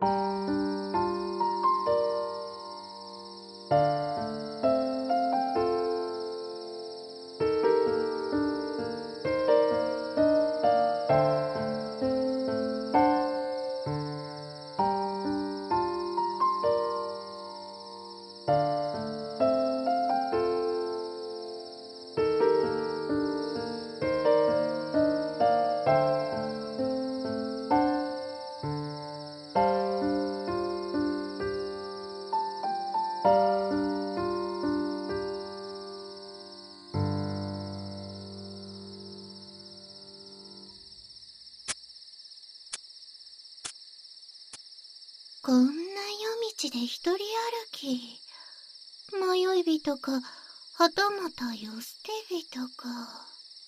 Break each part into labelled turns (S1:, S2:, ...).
S1: こんな夜道で一人歩き。迷い人か、はたまた世捨て人か。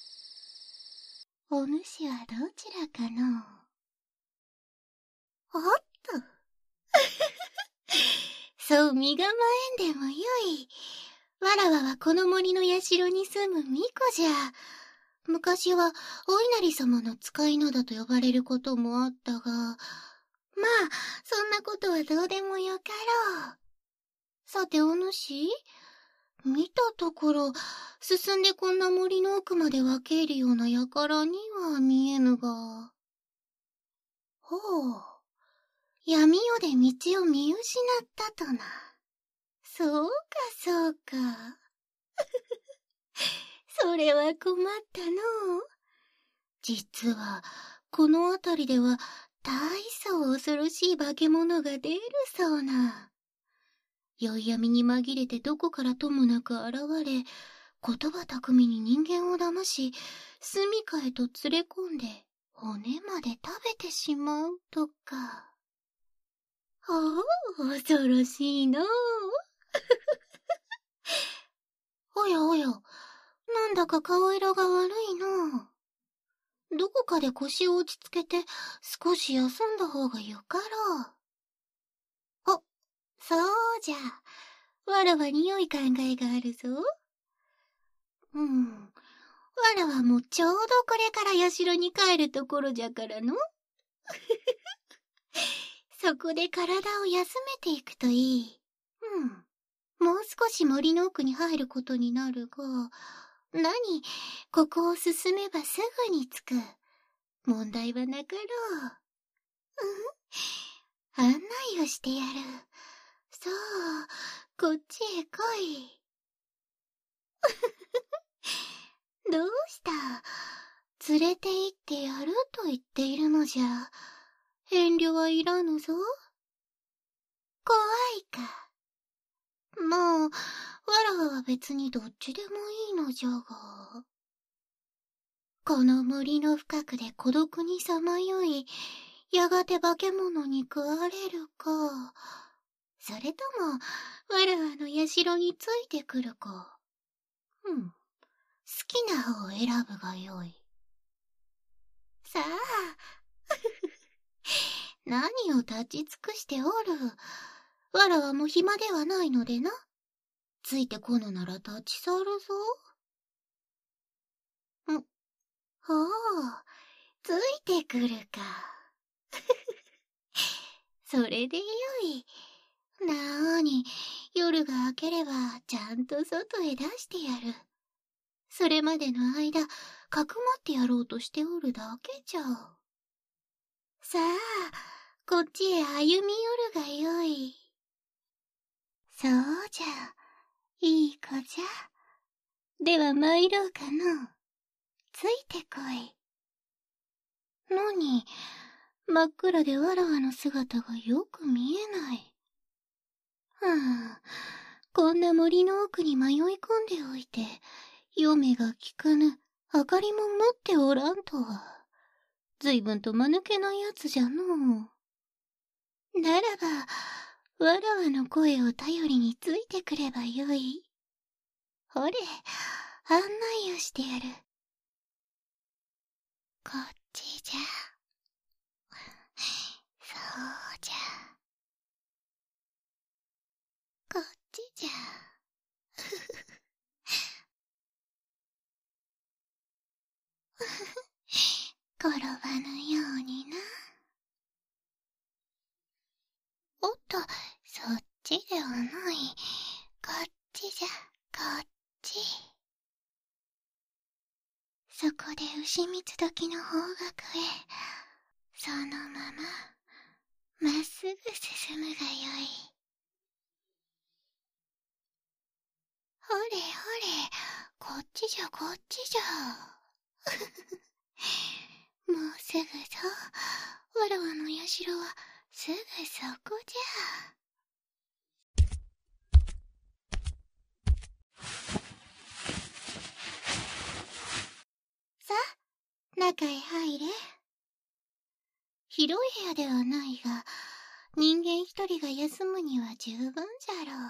S1: お主はどちらかの？おっと。そう身構えんでもよい。わらわはこの森の社に住む巫女じゃ。昔はお稲荷様の使いのだと呼ばれることもあったが、まあ、そんなことはどうでもよかろう。さてお主、見たところ、進んでこんな森の奥まで分けるような輩には見えぬが。ほう、闇夜で道を見失ったとな。そうかそうか。それは困ったのう。実は、この辺りでは、大層恐ろしい化け物が出るそうな。宵闇に紛れてどこからともなく現れ、言葉巧みに人間を騙し、住処へと連れ込んで、骨まで食べてしまうとか。おお、恐ろしいのう。おやおや、なんだか顔色が悪いのう。どこかで腰を落ち着けて、少し休んだ方がよかろう。そうじゃ。わらわに良い考えがあるぞ。わらはもうちょうどこれから社に帰るところじゃからの。そこで体を休めていくといい。もう少し森の奥に入ることになるが、ここを進めばすぐに着く。問題はなかろう。案内をしてやる。さあ、こっちへ来い。どうした？連れて行ってやると言っているのじゃ。遠慮はいらぬぞ。怖いか。もう、わらわは別にどっちでもいいのじゃが。この森の深くで孤独にさまよい、やがて化け物に食われるか、それとも、わらわの社についてくるか。好きな方を選ぶがよい。さあ、何を立ち尽くしておる。わらわも暇ではないのでな。ついてこぬなら立ち去るぞ。ほう、ついてくるか。それでよい。なーに、夜が明ければちゃんと外へ出してやる。それまでの間、かくまってやろうとしておるだけじゃ。さあ、こっちへ歩み寄るがよい。そうじゃ、いい子じゃ。では参ろうかの。ついてこい。真っ暗でわらわの姿がよく見えない。こんな森の奥に迷い込んでおいて、夜目がきかぬ、明かりも持っておらんとは。随分と間抜けなやつじゃのう。ならば、わらわの声を頼りについてくればよい。ほれ、案内をしてやる。こっちじゃ。そうじゃ。こっちじゃ。転ばぬようにな。 おっと、そっちではない。こっちじゃ、こっち。そこで牛蜜時の方角へ、そのまま、まっすぐ進むがよい。ほれほれ、こっちじゃこっちじゃ。もうすぐぞ。わらわの社はすぐそこじゃ。さあ、中へ入れ。広い部屋ではないが、人間一人が休むには十分じゃろう。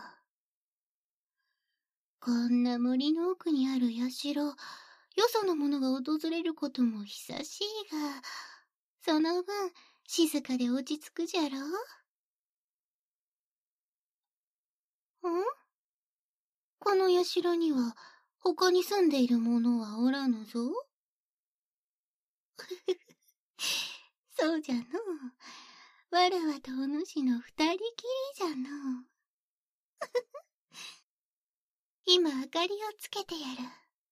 S1: こんな森の奥にある社、よその者が訪れることも久しいが、その分、静かで落ち着くじゃろう。ん？この社には、他に住んでいる者はおらぬぞ。そうじゃのう。わらわとお主の二人きりじゃのう。今明かりをつけてやる。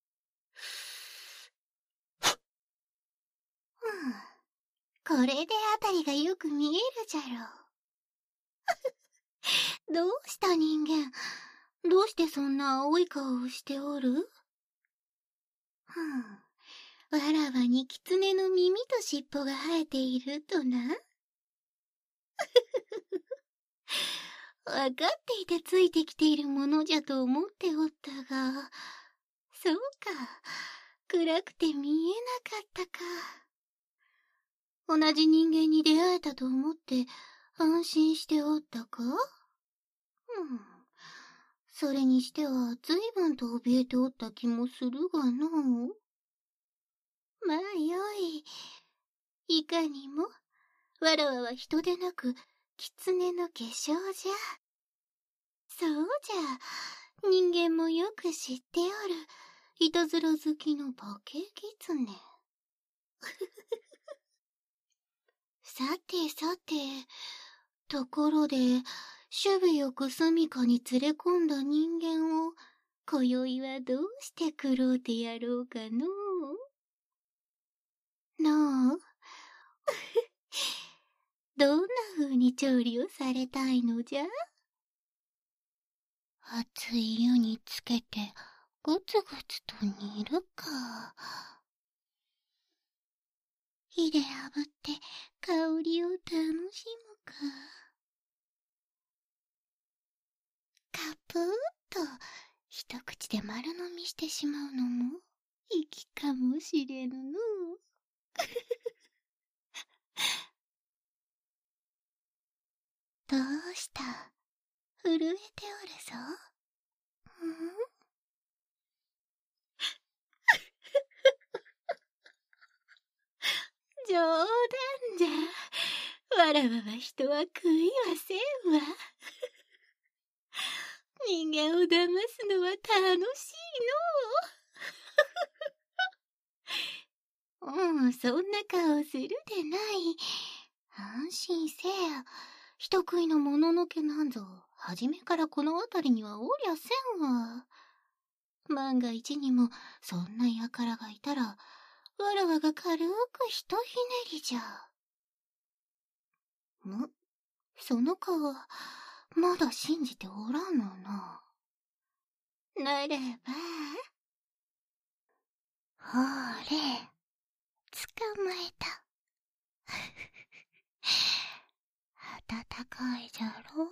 S1: これであたりがよく見えるじゃろう。どうした人間。どうしてそんな青い顔をしておる？わらわに狐の耳と尻尾が生えているとな。わかっていてついてきているものじゃと思っておったが、そうか、暗くて見えなかったか。同じ人間に出会えたと思って安心しておったか？それにしては随分と怯えておった気もするがのう。まあよい。いかにも、わらわは人でなく、狐の化粧じゃ。そうじゃ、人間もよく知っておる、いたずら好きの化け狐。さてさて、ところで、守備よく住処に連れ込んだ人間を、今宵はどうして食ろうてやろうかのう。のうどんな風に調理をされたいのじゃ？熱い湯につけて、ぐつぐつと煮るか。火で炙って香りを楽しむか。カプーッと一口で丸飲みしてしまうのも粋かもしれぬの。どうした？震えておるぞ。冗談じゃ。わらわは人は食いはせんわ。人間を騙すのは楽しいの。そんな顔するでない。安心せや。人食いのもののけなんぞ、はじめからこの辺りにはおりゃせんわ。万が一にも、そんな輩がいたら、わらわが軽くひとひねりじゃ。その顔は、まだ信じておらんのな。ならば、ほれ、捕まえた。暖かいじゃろ？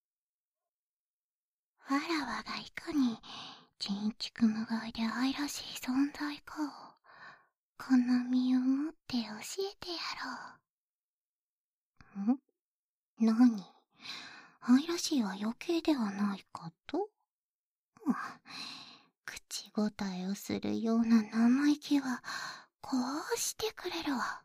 S1: わらわがいかに、ちんちく無害で愛らしい存在かを、この身をもって教えてやろう。何？愛らしいは余計ではないかと？口答えをするような生意気は、こうしてくれるわ。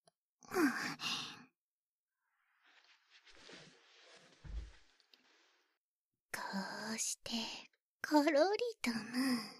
S1: こうして、ころりとな。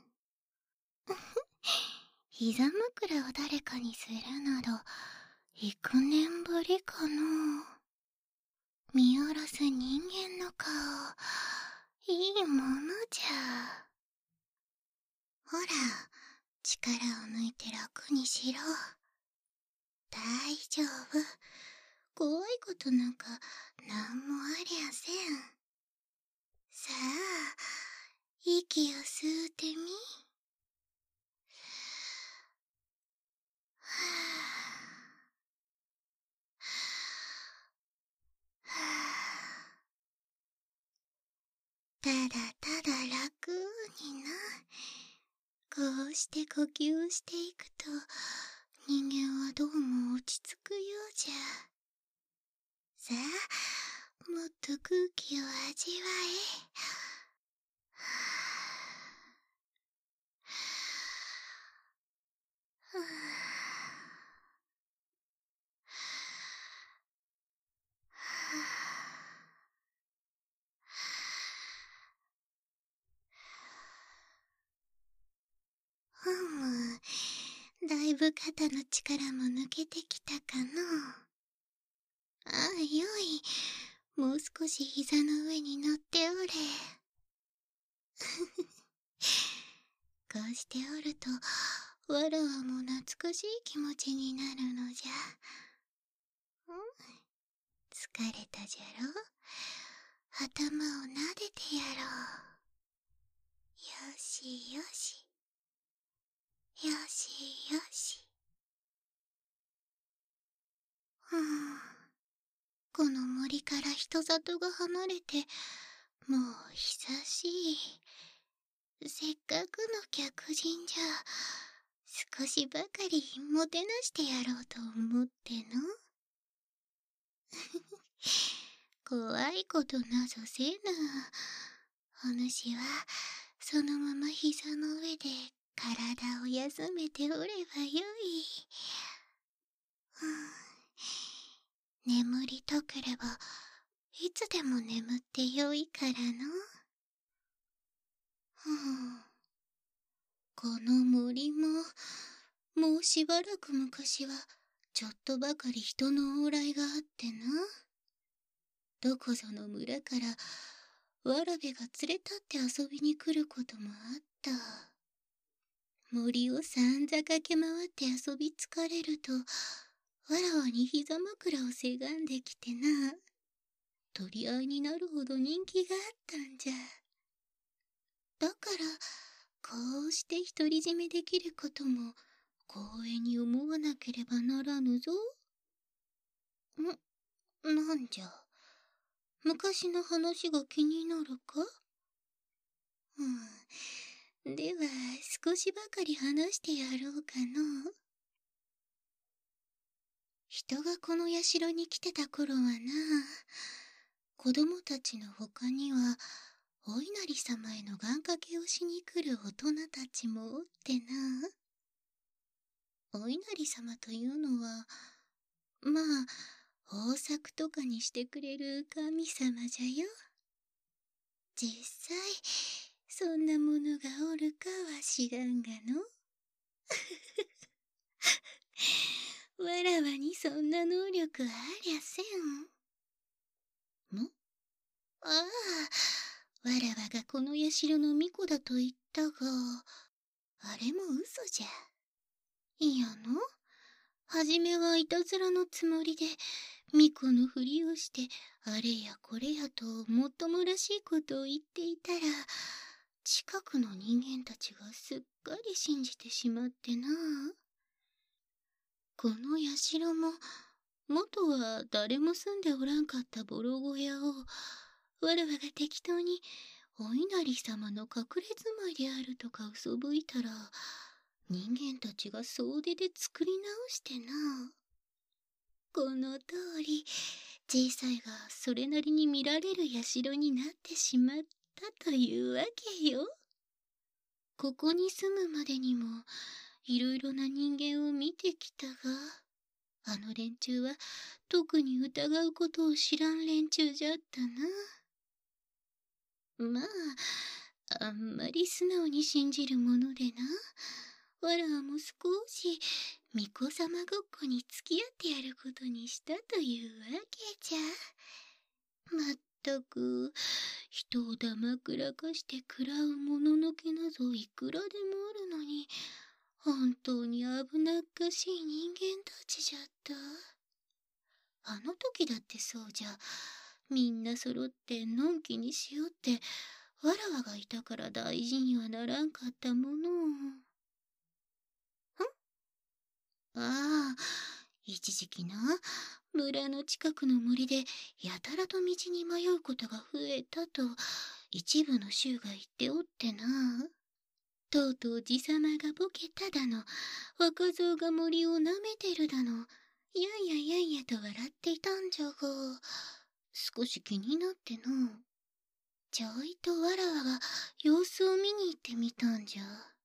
S1: 膝枕を誰かにするなど、幾年ぶりかの。 見下ろす人間の顔、いいものじゃ。ほら、力を抜いて楽にしろ。大丈夫。怖いことなんかなんもありゃせん。さあ、息を吸うてみ。はぁ、はぁ、ただただ楽にな。こうして呼吸をしていくと、人間はどうも落ち着くようじゃ。さあ、もっと空気を味わえ。はぁ、む、だいぶ肩の力も抜けてきたかの。ああ、よい。もう少し膝の上に乗っておれ。こうしておると、わらわも懐かしい気持ちになるのじゃ。疲れたじゃろ。頭を撫でてやろう。よしよし。よしよし。この森から人里が離れて、もう久しい。せっかくの客人じゃ、少しばかりもてなしてやろうと思っての。怖いことなぞせぬ。お主は、そのまま膝の上で体を休めておればよい。眠りたければ、いつでも眠ってよいからの。この森も、もうしばらく昔は、ちょっとばかり人の往来があってな。どこぞの村から、わらべが連れ立って遊びに来ることもあった。森をさんざ駆け回って遊び疲れると、わらわに膝枕をせがんできてな。取り合いになるほど人気があったんじゃ。だから、こうして独り占めできることも、光栄に思わなければならぬぞ。なんじゃ。昔の話が気になるか？では、少しばかり話してやろうかの。人がこの社に来てた頃はな、子供たちの他には、お稲荷様への願掛けをしに来る大人たちもおってな。お稲荷様というのは、まあ、豊作とかにしてくれる神様じゃよ。実際、そんなものがおるかは知らんがの。わらわにそんな能力ありゃせん。ああ、わらわがこの社の巫女だと言ったが、あれも嘘じゃ。いやの？はじめはいたずらのつもりで、巫女のふりをして、あれやこれやともっともらしいことを言っていたら、近くの人間たちがすっかり信じてしまってな。この社も、元は誰も住んでおらんかったボロ小屋を、わらわが適当にお稲荷様の隠れ住まいであるとか嘘吹いたら、人間たちが総出で作り直してな。この通り、小さいがそれなりに見られる社になってしまったというわけよ。ここに住むまでにも、いろいろな人間を見てきたが、あの連中は特に疑うことを知らん連中じゃったな。まあ、あんまり素直に信じるものでな。わらわも少し巫女様ごっこに付き合ってやることにしたというわけじゃ。 たく、人をだまくらかして食らうもののけなぞいくらでもあるのに、本当に危なっかしい人間たちじゃった。あの時だってそうじゃ、みんな揃ってのんきにしようってわらわがいたから大事にはならんかったものを。ああ、一時期な、村の近くの森でやたらと道に迷うことが増えたと一部の衆が言っておってな。とうとう爺様がボケただの、若造が森を舐めてるだの、やんややんやと笑っていたんじゃが、少し気になっての。ちょいとわらわが様子を見に行ってみたんじゃ。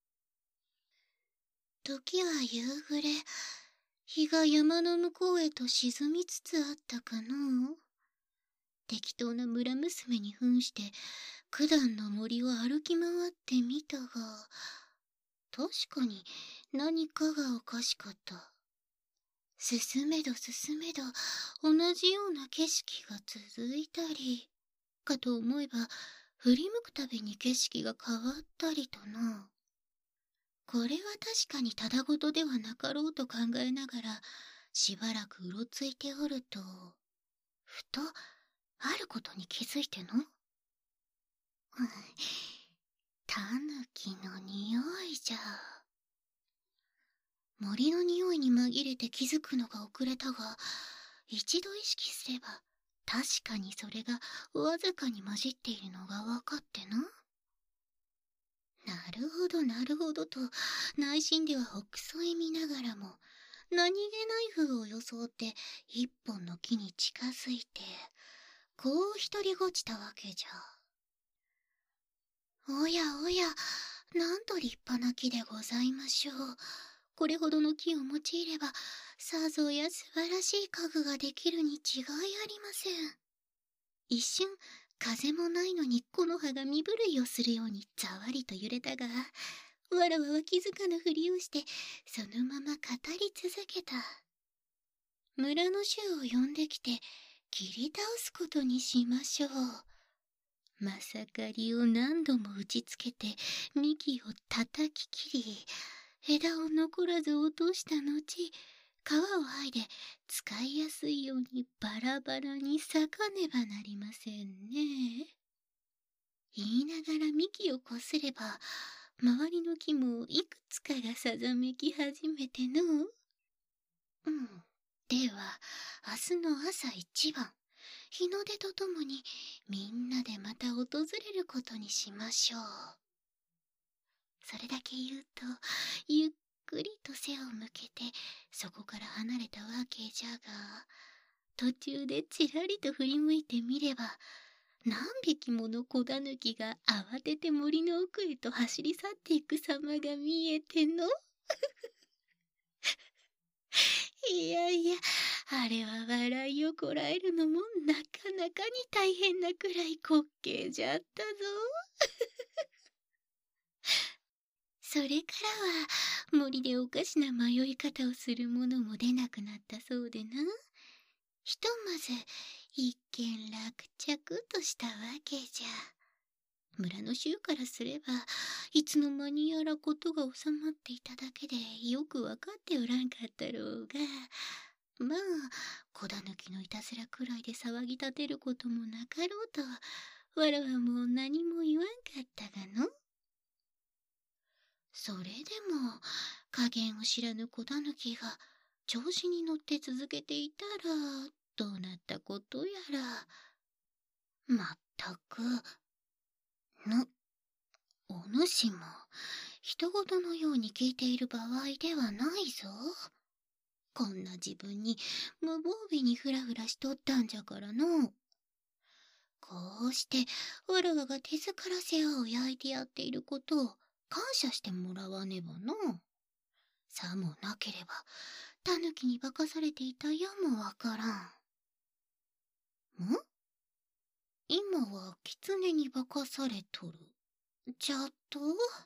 S1: 時は夕暮れ、日が山の向こうへと沈みつつあったかの。適当な村娘に扮して九段の森を歩き回ってみたが、確かに何かがおかしかった。進めど進めど同じような景色が続いたり、かと思えば振り向くたびに景色が変わったりとな。これは確かにただごとではなかろうと考えながらしばらくうろついておると、ふとあることに気づいての。タヌキの匂いじゃ。森の匂いに紛れて気づくのが遅れたが、一度意識すれば確かにそれがわずかに混じっているのが分かってな。なるほどなるほどと内心ではほくそ笑みながらも、何気ない風を装って一本の木に近づいて、こう独りごちたわけじゃ。おやおや、なんと立派な木でございましょう。これほどの木を用いれば、さぞや素晴らしい家具ができるに違いありません。一瞬、風もないのに木の葉が身震いをするようにざわりと揺れたが、わらわは気づかぬふりをして、そのまま語り続けた。村の衆を呼んできて、切り倒すことにしましょう。まさかりを何度も打ちつけて、幹を叩き切り、枝を残らず落とした後、皮を剥いで使いやすいようにバラバラに裂かねばなりませんね。言いながら幹をこすれば、周りの木もいくつかがさざめき始めての。では、明日の朝一番、日の出とともにみんなでまた訪れることにしましょう。それだけ言うと、ゆっくりと背を向けてそこから離れたわけじゃが、途中でちらりと振り向いてみれば、何匹もの子狸が慌てて森の奥へと走り去っていく様が見えての。いやいや、あれは笑いをこらえるのもなかなかに大変なくらい滑稽じゃったぞ。それからは森でおかしな迷い方をする者も出なくなったそうでな。ひとまず一件落着としたわけじゃ。村の衆からすれば、いつの間にやらことが収まっていただけでよくわかっておらんかったろうが、まあ子狸のいたずらくらいで騒ぎ立てることもなかろうと、わらわも何も言わんかったがの。それでも加減を知らぬ子狸が調子に乗って続けていたらどうなったことやら。まったくお主も人事のように聞いている場合ではないぞ。こんな自分に無防備にフラフラしとったんじゃからの。こうしてわらわが手ずから世話を焼いてやっていることを感謝してもらわねばの。さもなければタヌキに化かされていたやもわからん。今は狐に化かされとるじゃと。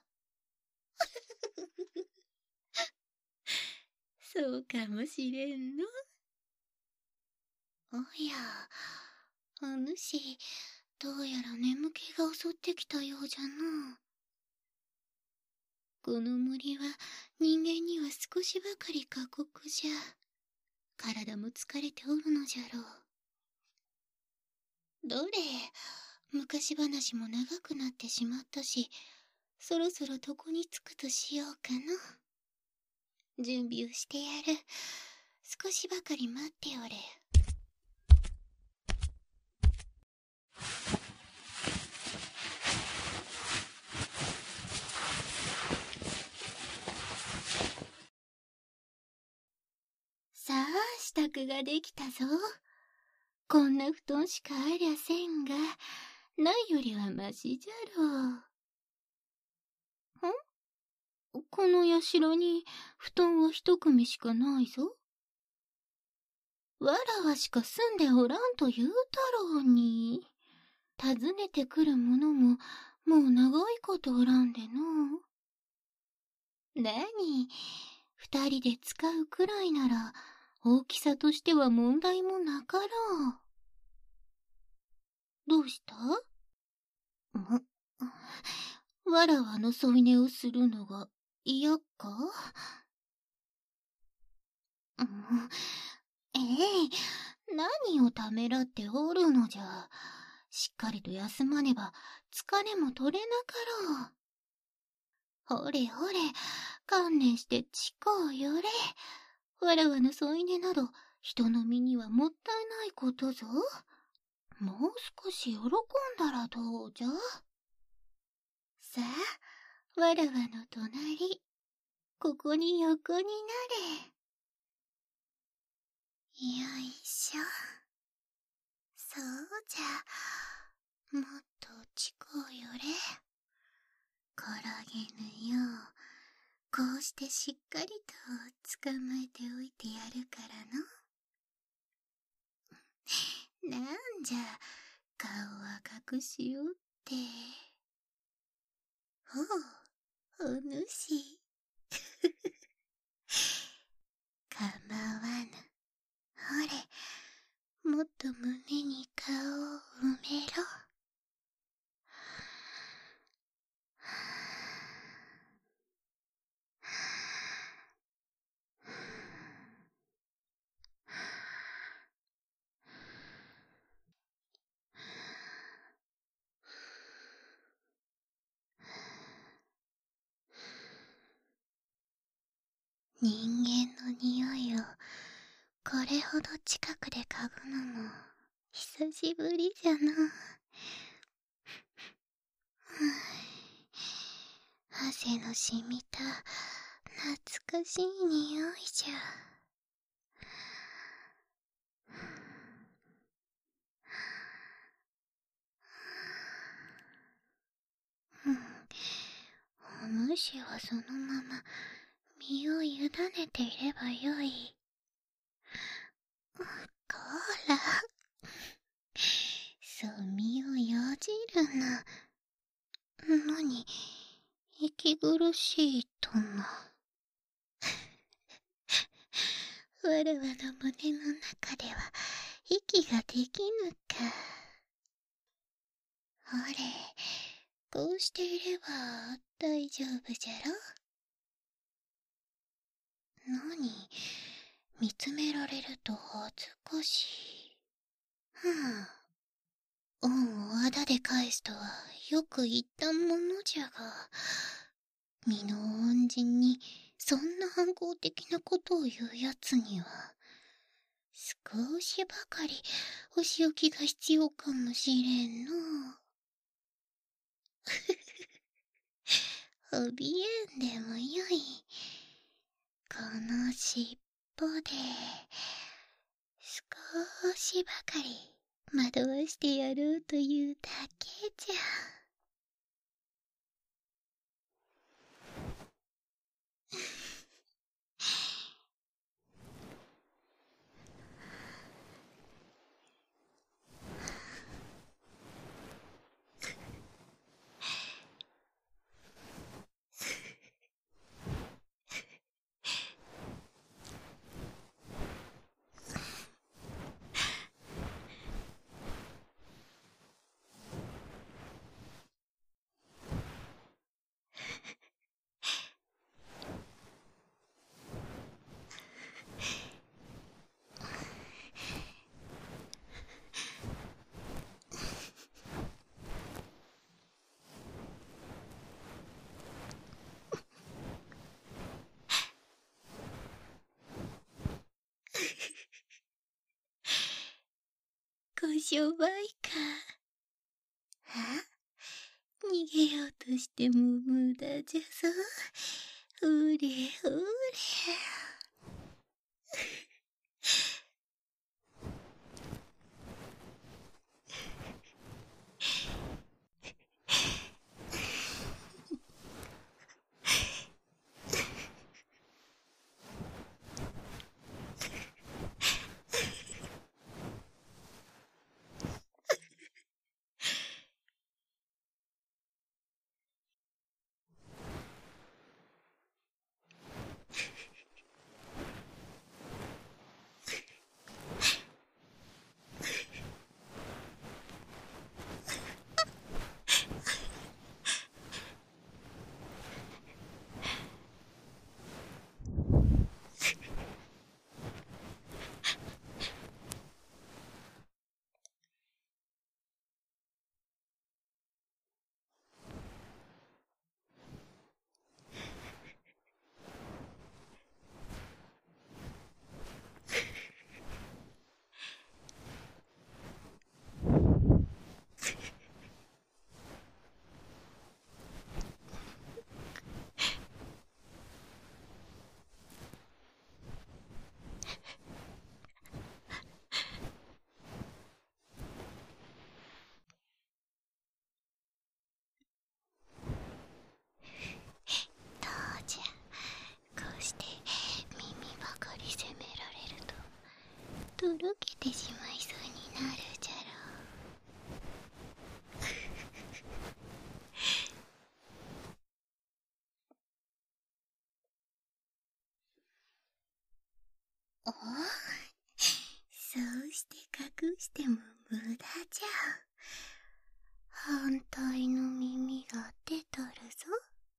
S1: そうかもしれんの。おや、お主どうやら眠気が襲ってきたようじゃな。この森は人間には少しばかり過酷じゃ。体も疲れておるのじゃろう。どれ、昔話も長くなってしまったし、そろそろ床に着くとしようかな。準備をしてやる。少しばかり待っておれ。さあ、支度ができたぞ。こんな布団しかありゃせんが、ないよりはマシじゃろう。この社に布団は一組しかないぞ。わらわしか住んでおらんと言うたろうに。訪ねてくる者ももう長いことおらんでの。なに、二人で使うくらいなら大きさとしては問題もなかろう。どうした？わらわの添い寝をするのが嫌か？何をためらっておるのじゃ。しっかりと休まねば疲れも取れなかろう。ほれほれ、観念してちこうよれ。わらわの添い寝など人の身にはもったいないことぞ。もう少し喜んだらどうじゃ。さあ、わらわの隣、ここに横になれ。よいしょ。そうじゃ。もっとちこうよれ。転げぬよう、こうしてしっかりと捕まえておいてやるからの。なんじゃ、顔は隠しおって。ほう、お主。構わぬ。ほれ、もっと胸に顔を埋めろ。人間の匂いをこれほど近くで嗅ぐのも久しぶりじゃな。汗の染みた懐かしい匂いじゃ。お主はそのまま身を委ねていればよい。こら、そう身をよじるな。何、息苦しいとな。わらわの胸の中では息ができぬか。ほれ、こうしていれば大丈夫じゃろ。何、見つめられると恥ずかしい。恩をあだで返すとはよく言ったものじゃが、身の恩人にそんな反抗的なことを言うやつには、少しばかりお仕置きが必要かもしれんの。怯えんでもよい。この尻尾で、少しばかり惑わしてやろうというだけじゃ。 しょばいか。逃げようとしても無駄じゃぞ。うれうれ。どうじゃ、こうして耳ばかり責められるととろけてしまいそうになるじゃろう。おそうして隠しても無駄じゃ。反対の耳が出とるぞ。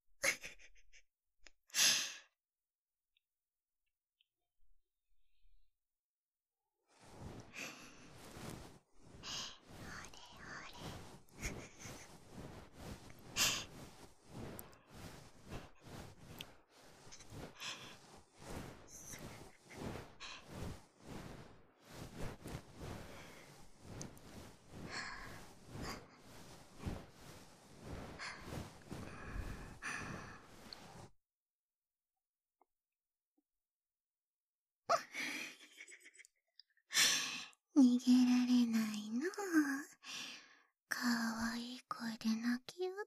S1: 逃げられないの。かわいい声で泣きよって。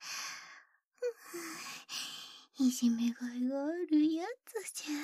S1: いじめがいがあるやつじゃ。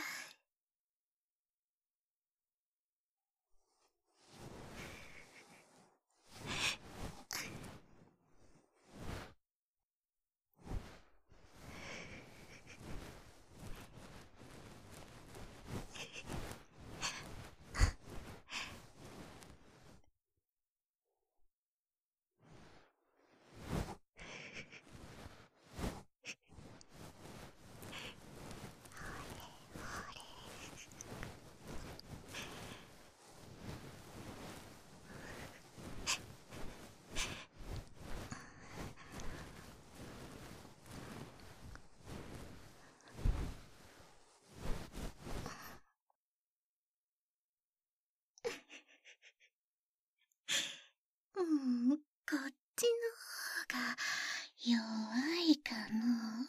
S1: こっちの方が弱いかの。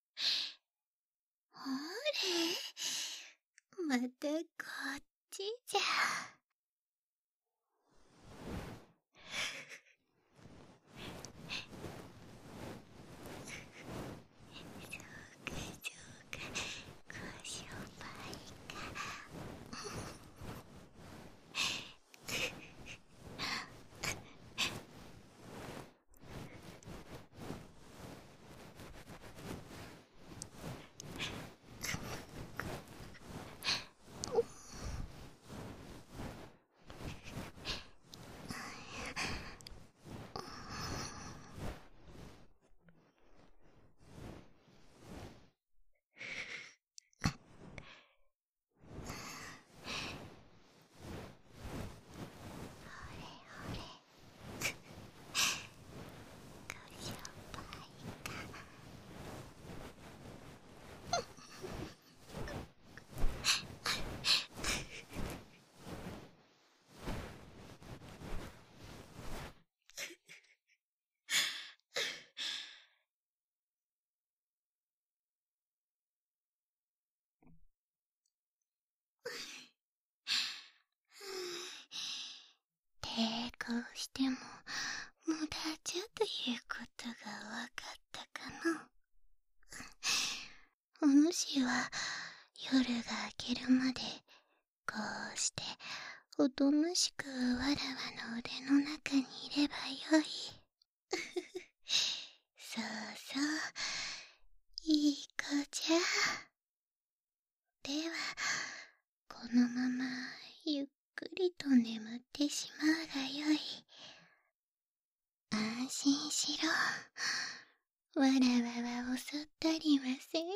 S1: あれ、またこっちじゃ。そうかそうか、ごしょばいか。 こうしても無駄じゃということがわかったかの。お主は夜が明けるまでこうしておとなしくわらわの腕の中にいればよい。そうそう、いい子じゃ。ではこのままゆっくりと眠ってしまうがよい。安心しろ。わらわは襲ったりませぬ。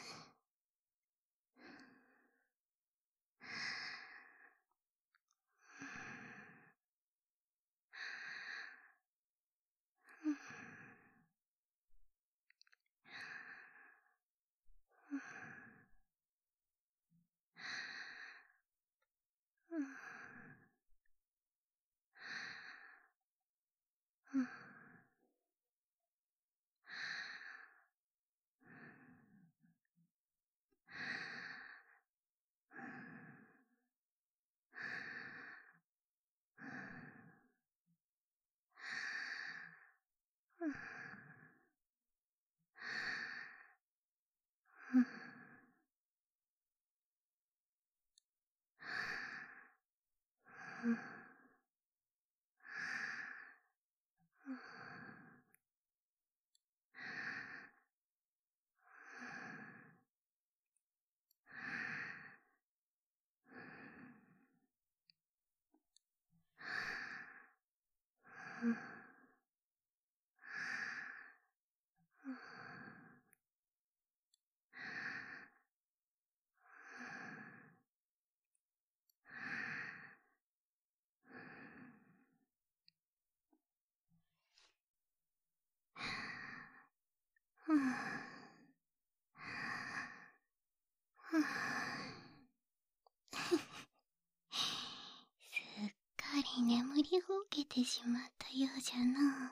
S1: すっかり眠りほうけてしまったようじゃな。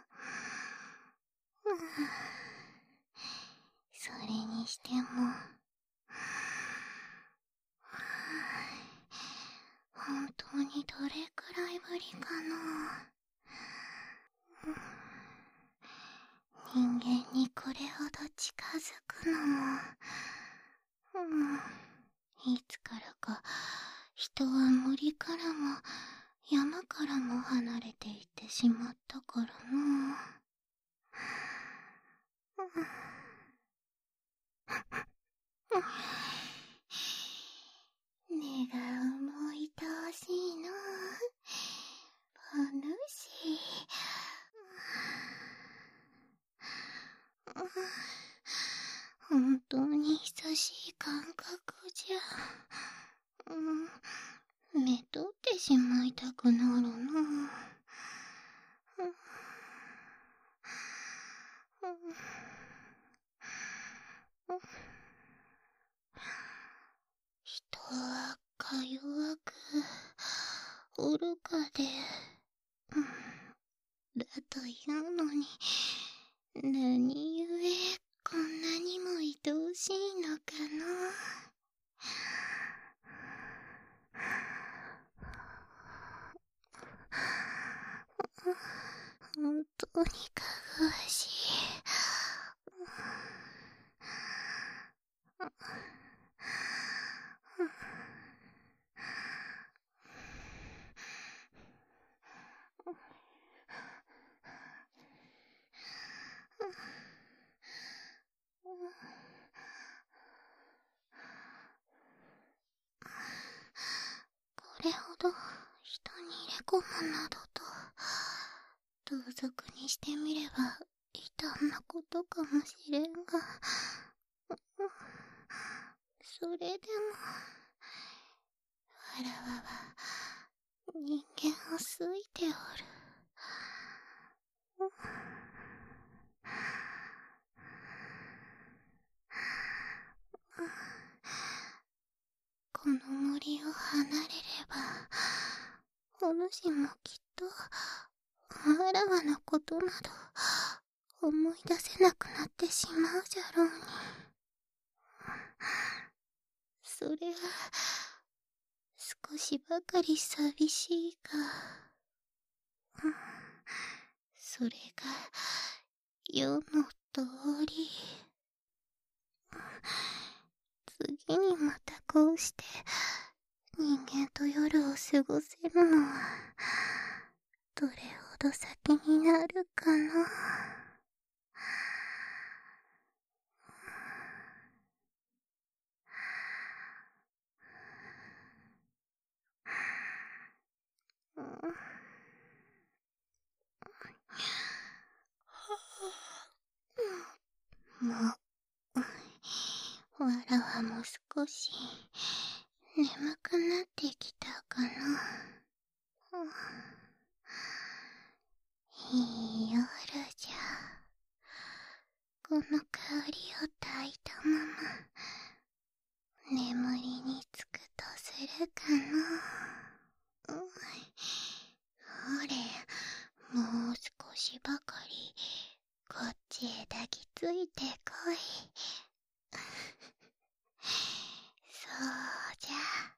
S1: それにしても本当にどれくらいぶりかな。人間にこれほど近づくのも、いつからか人は森からも山からも離れていってしまったからな。根が重いとおしいの。お主。本当に久しい感覚じゃ。目とってしまいたくなるの。人はか弱く愚かで、だというのに、何故こんなにも愛おしいのかの。本当にかぐわしい。これほど人に入れ込むなどと、同族にしてみれば異端なことかもしれんが、それでもわらわは人間を好いておる。この森を離れれば、お主もきっとわらわのことなど思い出せなくなってしまうじゃろうに。それは少しばかり寂しいが、 それが世の通り。次にまたこうして人間と夜を過ごせるのはどれほど先になるかな。もう、わらわも少し眠くなってきたかな。いい夜じゃ。この香りを焚いたまま眠りにつくとするかな。ほれ、もう少しばかりこっちへ抱きついてこい。そうじゃ。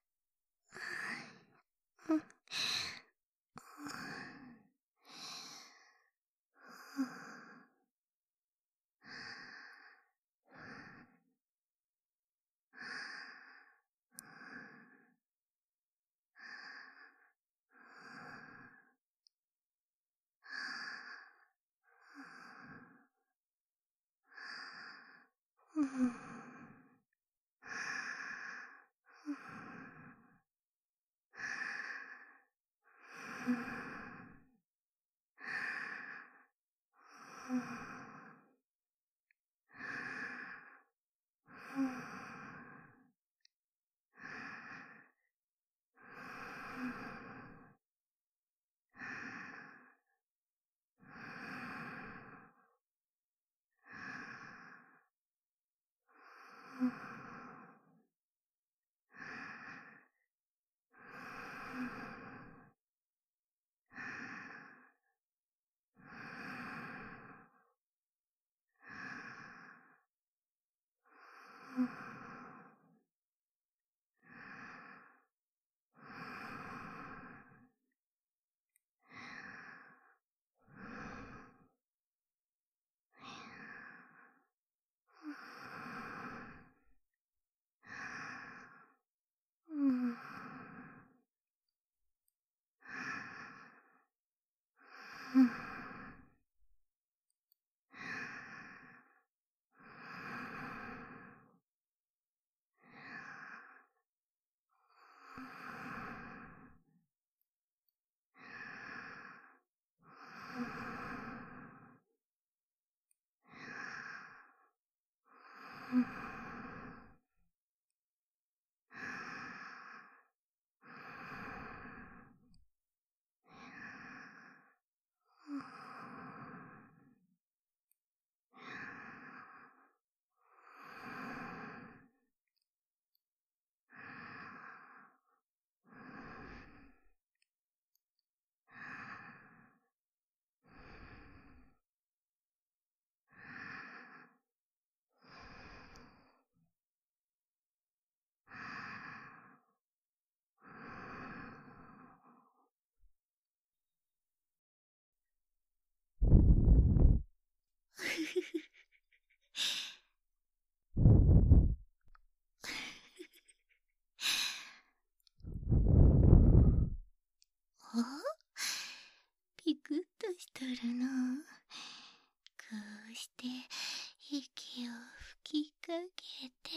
S1: ピクッとしとるの。こうして息を吹きかけて。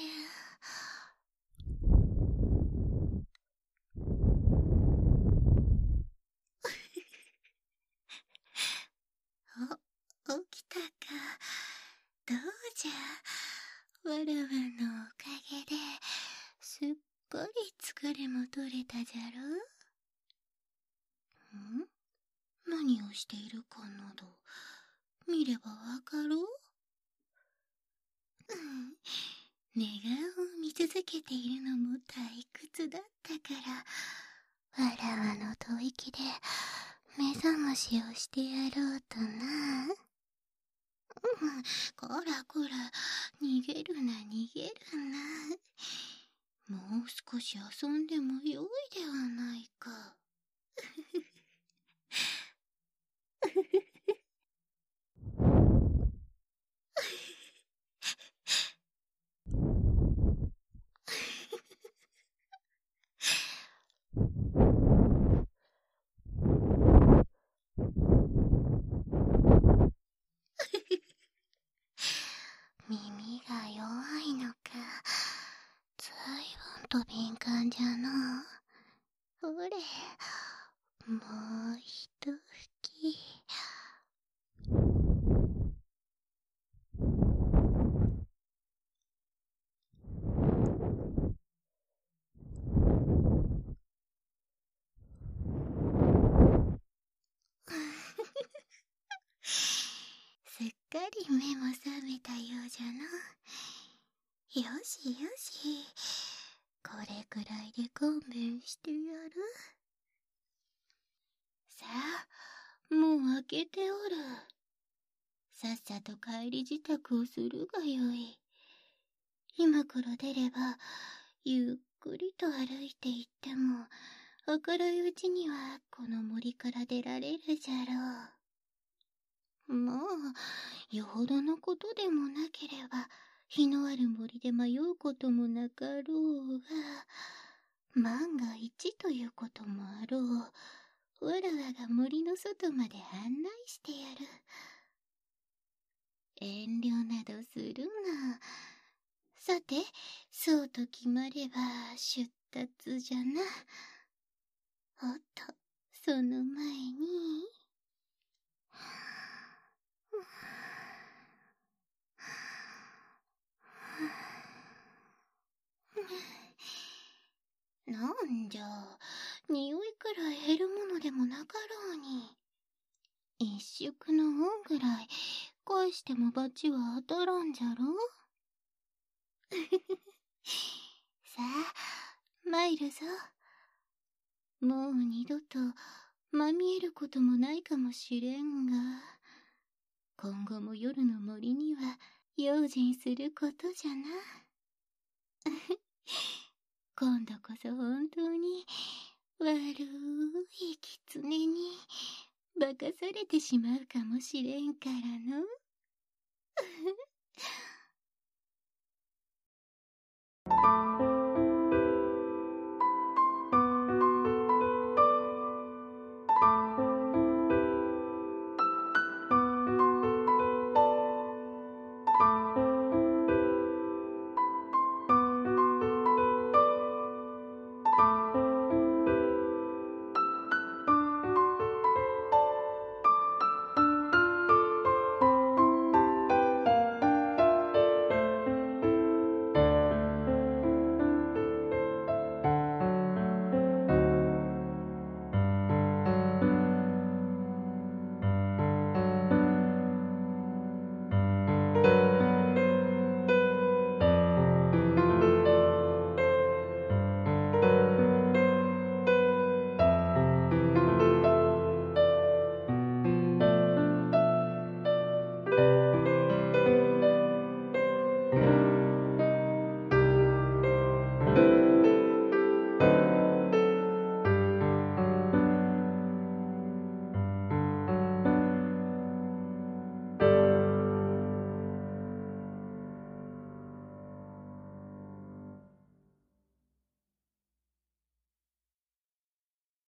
S1: 起きたか。どうじゃ。わらわのおかげですっかり疲れも取れたじゃろ。何をしているかなど見ればわかろう。寝顔を見続けているのも退屈だったからわらわの吐息で目覚ましをしてやろうとな。こらこら、逃げるな逃げるな。もう少し遊んでもよいではないか。 と敏感じゃな。ほれ、もう一吹き。すっかり目も覚めたようじゃな。よしよし、これくらいで勘弁してやる。さあ、もう開けておる。さっさと帰り支度をするがよい。今から出れば、ゆっくりと歩いていっても、明るいうちにはこの森から出られるじゃろう。まあ、よほどのことでもなければ、日のある森で迷うこともなかろうが、万が一ということもあろう。わらわが森の外まで案内してやる。遠慮などするな。さて、そうと決まれば出立じゃな。おっと、その前に。なんじゃ、匂いくらい減るものでもなかろうに。一食の恩ぐらい返しても罰は当たらんじゃろ。さあ、参るぞ。もう二度とまみえることもないかもしれんが、今後も夜の森には用心することじゃな。今度こそ本当に悪い狐に化かされてしまうかもしれんからの。